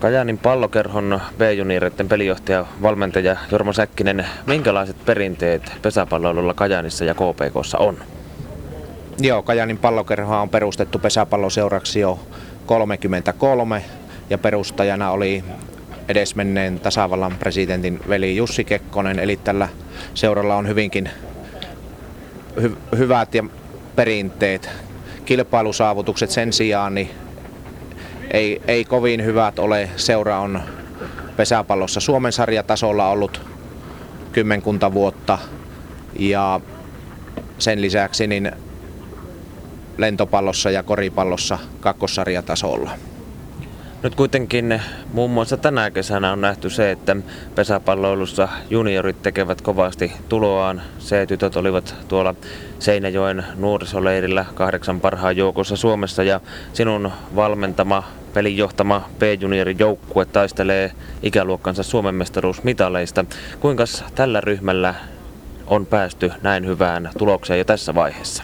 Kajaanin Pallokerhon B-junioreiden pelijohtaja, valmentaja Jorma Säkkinen, minkälaiset perinteet pesäpalloilulla Kajaanissa ja KPK:ssa on? Joo, Kajaanin Pallokerhoa on perustettu pesäpalloseuraksi jo 1933 ja perustajana oli edesmenneen tasavallan presidentin veli Jussi Kekkonen, eli tällä seuralla on hyvinkin hyvät ja perinteet. Kilpailusaavutukset sen sijaan niin ei kovin hyvät ole. Seura on pesäpallossa Suomen sarjatasolla ollut kymmenkunta vuotta ja sen lisäksi niin lentopallossa ja koripallossa kakkossarjatasolla. Nyt kuitenkin muun muassa tänä kesänä on nähty se, että pesäpalloilussa juniorit tekevät kovasti tuloaan. C-tytöt olivat tuolla Seinäjoen nuorisoleirillä 8 parhaan joukossa Suomessa ja sinun valmentama, pelinjohtama B-juniorin joukkue taistelee ikäluokkansa Suomen mestaruusmitaleista. Kuinka tällä ryhmällä on päästy näin hyvään tulokseen jo tässä vaiheessa?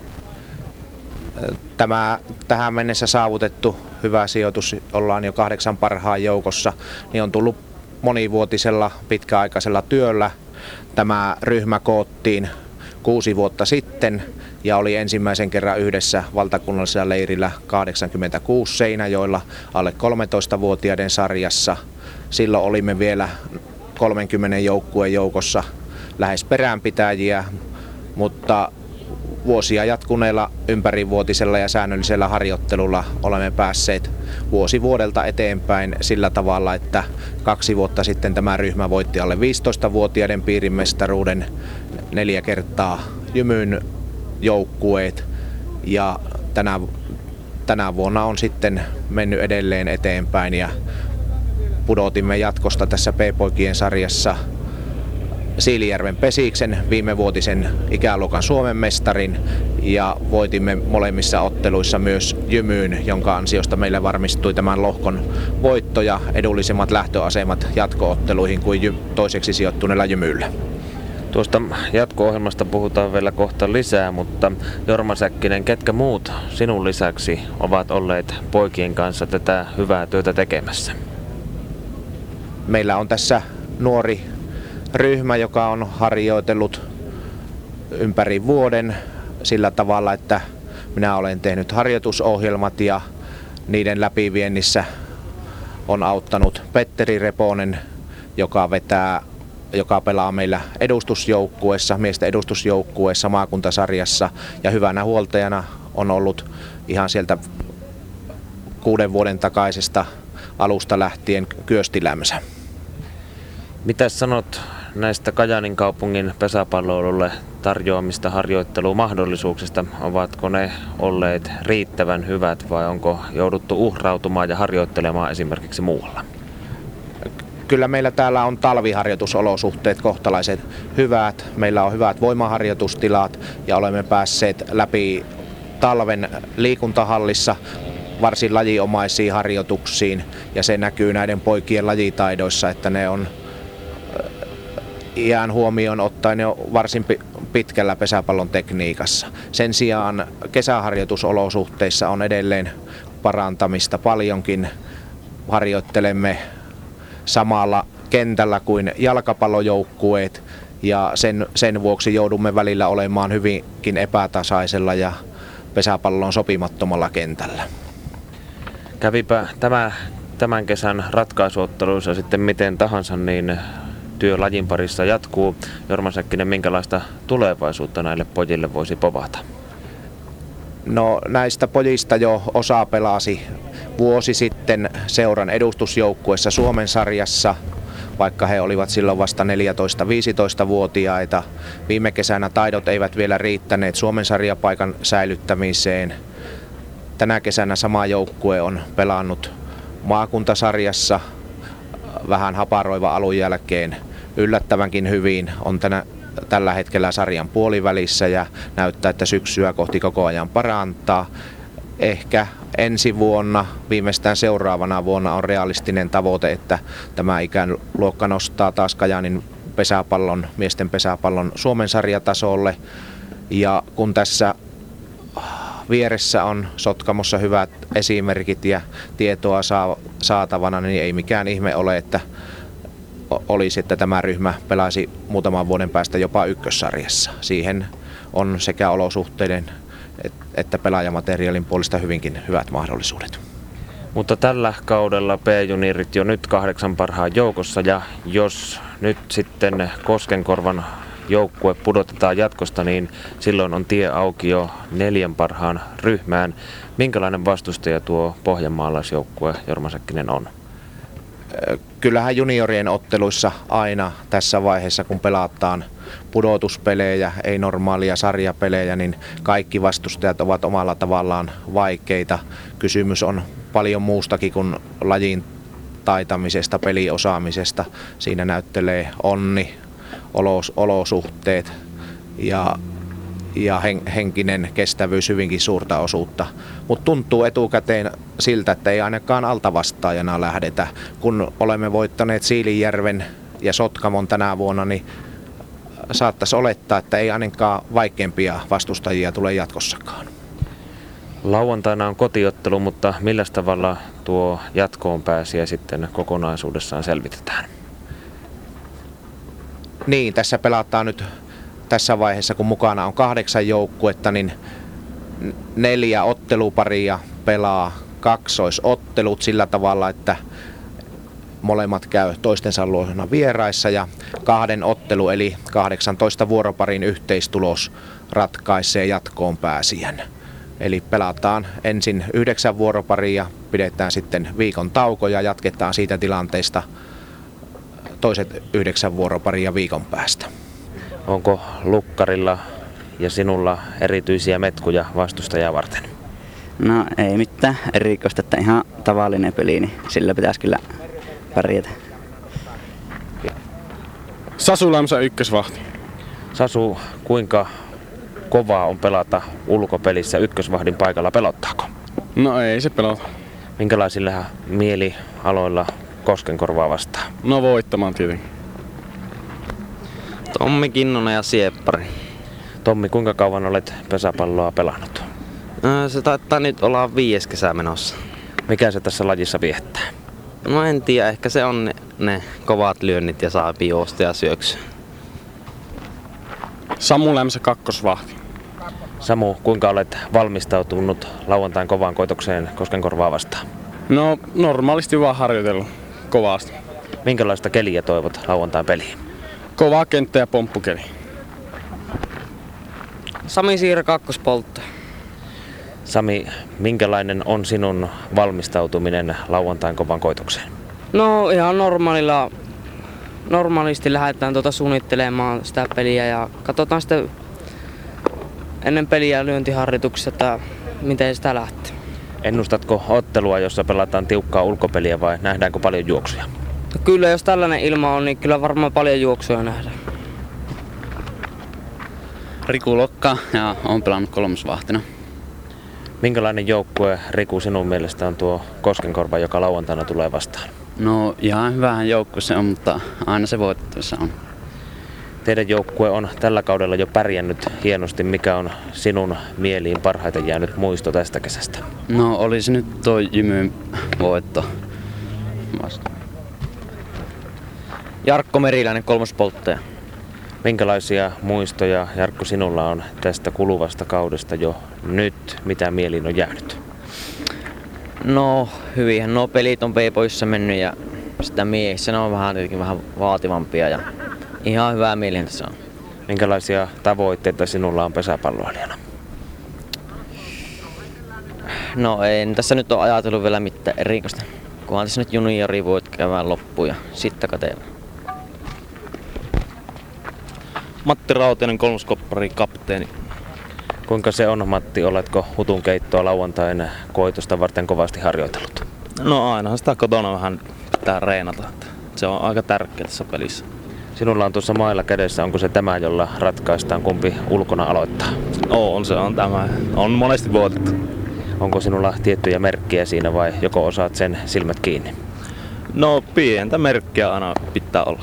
Tämä tähän mennessä saavutettu hyvä sijoitus, ollaan jo 8 parhaan joukossa, niin on tullut monivuotisella pitkäaikaisella työllä. Tämä ryhmä koottiin 6 vuotta sitten ja oli ensimmäisen kerran yhdessä valtakunnallisella leirillä 86 Seinäjoella alle 13-vuotiaiden sarjassa. Silloin olimme vielä 30 joukkueen joukossa lähes peränpitäjiä, mutta vuosia jatkuneella ympärivuotisella ja säännöllisellä harjoittelulla olemme päässeet vuosi vuodelta eteenpäin sillä tavalla, että 2 vuotta sitten tämä ryhmä voitti alle 15-vuotiaiden piirimestaruuden 4 kertaa Jymyn joukkueet ja tänä vuonna on sitten mennyt edelleen eteenpäin ja pudotimme jatkosta tässä P-poikien sarjassa Siilijärven Pesiksen, viimevuotisen ikäluokan Suomen mestarin ja voitimme molemmissa otteluissa myös Jymyyn, jonka ansiosta meille varmistui tämän lohkon voitto ja edullisemmat lähtöasemat jatko-otteluihin kuin toiseksi sijoittuneella Jymyllä. Tuosta jatko-ohjelmasta puhutaan vielä kohta lisää, mutta Jorma Säkkinen, ketkä muut sinun lisäksi ovat olleet poikien kanssa tätä hyvää työtä tekemässä? Meillä on tässä nuori ryhmä, joka on harjoitellut ympäri vuoden sillä tavalla, että minä olen tehnyt harjoitusohjelmat ja niiden läpiviennissä on auttanut Petteri Reponen, joka pelaa meillä edustusjoukkueessa, miesten edustusjoukkueessa maakuntasarjassa ja hyvänä huoltajana on ollut ihan sieltä 6 vuoden takaisesta alusta lähtien Kyösti Lämsä. Mitä sanot näistä Kajaanin kaupungin pesäpalloilulle tarjoamista harjoittelumahdollisuuksista? Ovatko ne olleet riittävän hyvät vai onko jouduttu uhrautumaan ja harjoittelemaan esimerkiksi muualla? Kyllä meillä täällä on talviharjoitusolosuhteet kohtalaisen hyvät. Meillä on hyvät voimaharjoitustilat ja olemme päässeet läpi talven liikuntahallissa varsin lajiomaisiin harjoituksiin ja se näkyy näiden poikien lajitaidoissa, että ne on iän huomioon ottaen jo varsin pitkällä pesäpallon tekniikassa. Sen sijaan kesäharjoitusolosuhteissa on edelleen parantamista paljonkin. Harjoittelemme samalla kentällä kuin jalkapallojoukkueet ja sen vuoksi joudumme välillä olemaan hyvinkin epätasaisella ja pesäpallon sopimattomalla kentällä. Kävipä tämän kesän ratkaisuotteluissa sitten miten tahansa, niin työ lajin parissa jatkuu. Jorma Säkkinen, minkälaista tulevaisuutta näille pojille voisi povata? No näistä pojista jo osa pelasi vuosi sitten seuran edustusjoukkueessa Suomen sarjassa, vaikka he olivat silloin vasta 14-15-vuotiaita. Viime kesänä taidot eivät vielä riittäneet Suomen sarjapaikan säilyttämiseen. Tänä kesänä sama joukkue on pelannut maakuntasarjassa vähän haparoiva alun jälkeen yllättävänkin hyvin. On tällä hetkellä sarjan puolivälissä ja näyttää, että syksyä kohti koko ajan parantaa. Ehkä ensi vuonna, viimeistään seuraavana vuonna on realistinen tavoite, että tämä ikäluokka nostaa taas Kajaanin miesten pesäpallon Suomen sarjatasolle. Ja kun tässä vieressä on Sotkamossa hyvät esimerkit ja tietoa saatavana, niin ei mikään ihme ole, että olisi, että tämä ryhmä pelaisi muutaman vuoden päästä jopa ykkössarjassa. Siihen on sekä olosuhteiden että pelaajamateriaalin puolesta hyvinkin hyvät mahdollisuudet. Mutta tällä kaudella B-juniorit jo nyt 8 parhaan joukossa, ja jos nyt sitten Koskenkorvan joukkue pudotetaan jatkosta, niin silloin on tie auki jo 4 parhaan ryhmään. Minkälainen vastustaja tuo pohjanmaalaisjoukkue Jorma Säkkinen on? Kyllähän juniorien otteluissa aina tässä vaiheessa, kun pelataan pudotuspelejä, ei normaalia sarjapelejä, niin kaikki vastustajat ovat omalla tavallaan vaikeita. Kysymys on paljon muustakin kuin lajin taitamisesta, peliosaamisesta. Siinä näyttelee onni, olosuhteet ja henkinen kestävyys hyvinkin suurta osuutta. Mutta tuntuu etukäteen siltä, että ei ainakaan altavastaajana lähdetä. Kun olemme voittaneet Siilinjärven ja Sotkamon tänä vuonna, niin saattaisi olettaa, että ei ainakaan vaikeampia vastustajia tule jatkossakaan. Lauantaina on kotiottelu, mutta millä tavalla tuo jatkoon pääsijä sitten kokonaisuudessaan selvitetään? Niin, tässä pelataan nyt tässä vaiheessa, kun mukana on 8 joukkuetta, niin 4 otteluparia pelaa kaksoisottelut sillä tavalla, että molemmat käy toistensa luona vieraissa ja 2 ottelu eli 18 vuoroparin yhteistulos ratkaisee jatkoon pääsijän. Eli pelataan ensin 9 vuoroparia, pidetään sitten viikon tauko ja jatketaan siitä tilanteesta toiset 9 vuoroparia viikon päästä. Onko Lukkarilla ja sinulla erityisiä metkuja vastustajaa varten? No ei mitään erikoista, että ihan tavallinen peli, niin sillä pitäisi kyllä pärjätä. Sasu Lämsä ykkösvahti. Sasu, kuinka kovaa on pelata ulkopelissä ykkösvahdin paikalla? Pelottaako? No ei se pelota. Minkälaisilla mielialoilla Koskenkorvaa vastaan? No voittamaan tietenkin. Tommi Kinnunen ja Sieppari. Tommi, kuinka kauan olet pesäpalloa pelannut? Se taitaa nyt olla 5. kesä menossa. Mikä se tässä lajissa viettää? No en tiedä, ehkä se on ne kovat lyönnit ja saa juosta ja syöksyä. Samu Lämsä kakkosvahti. Samu, kuinka olet valmistautunut lauantain kovaan koitokseen Koskenkorvaa vastaan? No normaalisti vaan harjoitellut kovasti. Minkälaista keliä toivot lauantain peliin? Kovaa kenttä ja pomppukeli. Sami Siirä kakkospoltta. Sami, minkälainen on sinun valmistautuminen lauantain kovan koitokseen? No ihan normaalisti lähdetään suunnittelemaan sitä peliä ja katsotaan sitten ennen peliä lyöntiharjoituksessa, että miten sitä lähtee. Ennustatko ottelua, jossa pelataan tiukkaa ulkopeliä vai nähdäänkö paljon juoksuja? No kyllä, jos tällainen ilma on, niin kyllä varmaan paljon juoksuja nähdään. Riku Lokka ja on pelannut kolmosvahtina. Minkälainen joukkue, Riku, sinun mielestä on tuo Koskenkorva, joka lauantaina tulee vastaan? No ihan hyvähän joukkue se on, mutta aina se voitettavissa on. Teidän joukkue on tällä kaudella jo pärjännyt hienosti. Mikä on sinun mieliin parhaiten jäänyt muisto tästä kesästä? No olisi nyt tuo Jymyn voitto vasta. Jarkko Meriläinen kolmospolttaja. Minkälaisia muistoja, Jarkko, sinulla on tästä kuluvasta kaudesta jo nyt? Mitä mieliin on jäänyt? No hyvinhän nuo pelit on B-poissa mennyt ja sitä miehissä ne on vähän vaativampia ja ihan hyvää mieliin tässä on. Minkälaisia tavoitteita sinulla on pesäpalloilijana? No en tässä nyt ole ajatellut vielä mitään erikoista. Kunhan tässä nyt juniori voit käydä loppuun ja sitten katsella. Matti Rautiainen kolmoskoppari kapteeni. Kuinka se on, Matti? Oletko hutunkeittoa lauantain koitosta varten kovasti harjoitellut? No ainahan sitä kotona vähän pitää reenata. Se on aika tärkeää tässä pelissä. Sinulla on tuossa mailla kädessä. Onko se tämä, jolla ratkaistaan, kumpi ulkona aloittaa? Se on tämä. On monesti voitettu. Onko sinulla tiettyjä merkkiä siinä vai joko osaat sen silmät kiinni? No pientä merkkiä aina pitää olla.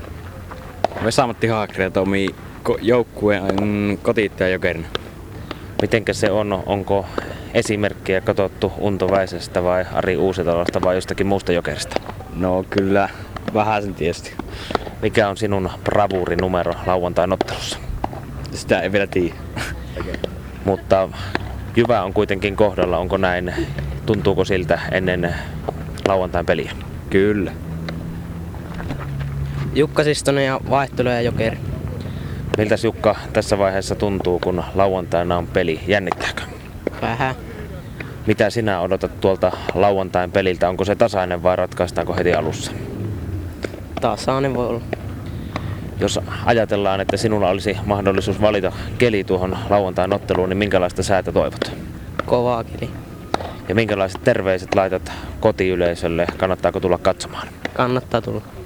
Vesa-Matti Haakri ja Tomi joukkueen kotiittaja Jokerina. Mitenkä se on? Onko esimerkkiä katsottu Unto Väisästä vai Ari Uusitalosta vai jostakin muusta jokerista? No kyllä, vähän sen tietysti. Mikä on sinun bravuurinumero lauantain ottelussa? Sitä ei vielä tiedä. Mutta Jyvä on kuitenkin kohdalla, onko näin? Tuntuuko siltä ennen lauantain peliä? Kyllä. Jukka Sistonen ja vaihtelu ja jokeri. Miltäs Jukka tässä vaiheessa tuntuu, kun lauantaina on peli? Jännittääkö? Vähän. Mitä sinä odotat tuolta lauantain peliltä? Onko se tasainen vai ratkaistaanko heti alussa? Tasainen voi olla. Jos ajatellaan, että sinulla olisi mahdollisuus valita keli tuohon lauantain otteluun, niin minkälaista säätä toivot? Kovaa keli. Ja minkälaiset terveiset laitat kotiyleisölle? Kannattaako tulla katsomaan? Kannattaa tulla.